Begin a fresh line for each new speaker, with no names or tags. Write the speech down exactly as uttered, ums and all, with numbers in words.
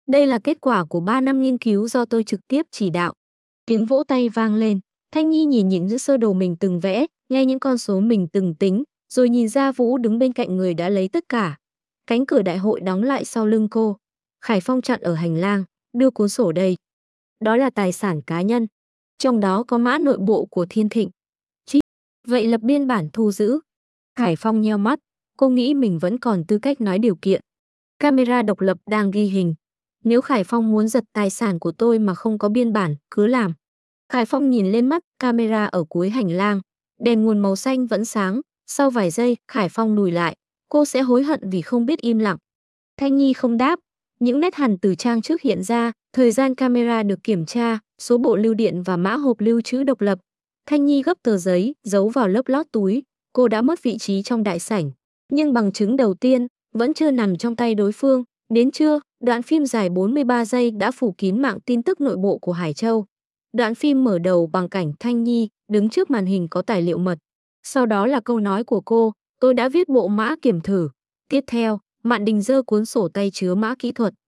Đây là kết quả của ba năm nghiên cứu do tôi trực tiếp chỉ đạo. Tiếng vỗ tay vang lên. Thanh Nhi nhìn những sơ đồ mình từng vẽ, nghe những con số mình từng tính, rồi nhìn ra Vũ đứng bên cạnh người đã lấy tất cả. Cánh cửa đại hội đóng lại sau lưng cô. Khải Phong chặn ở hành lang, đưa cuốn sổ đây. Đó là tài sản cá nhân. Trong đó có mã nội bộ của Thiên Thịnh. Chí, vậy lập biên bản thu giữ. Khải Phong nheo mắt, cô nghĩ mình vẫn còn tư cách nói điều kiện. Camera độc lập đang ghi hình. Nếu Khải Phong muốn giật tài sản của tôi mà không có biên bản, cứ làm. Khải Phong nhìn lên mắt camera ở cuối hành lang. Đèn nguồn màu xanh vẫn sáng. Sau vài giây, Khải Phong lùi lại. Cô sẽ hối hận vì không biết im lặng. Thanh Nhi không đáp. Những nét hằn từ trang trước hiện ra. Thời gian camera được kiểm tra, số bộ lưu điện và mã hộp lưu trữ độc lập. Thanh Nhi gấp tờ giấy, giấu vào lớp lót túi. Cô đã mất vị trí trong đại sảnh. Nhưng bằng chứng đầu tiên vẫn chưa nằm trong tay đối phương. Đến trưa, đoạn phim dài bốn mươi ba giây đã phủ kín mạng tin tức nội bộ của Hải Châu. Đoạn phim mở đầu bằng cảnh Thanh Nhi đứng trước màn hình có tài liệu mật. Sau đó là câu nói của cô, tôi đã viết bộ mã kiểm thử. Tiếp theo, Mạn Đình giơ cuốn sổ tay chứa mã kỹ thuật.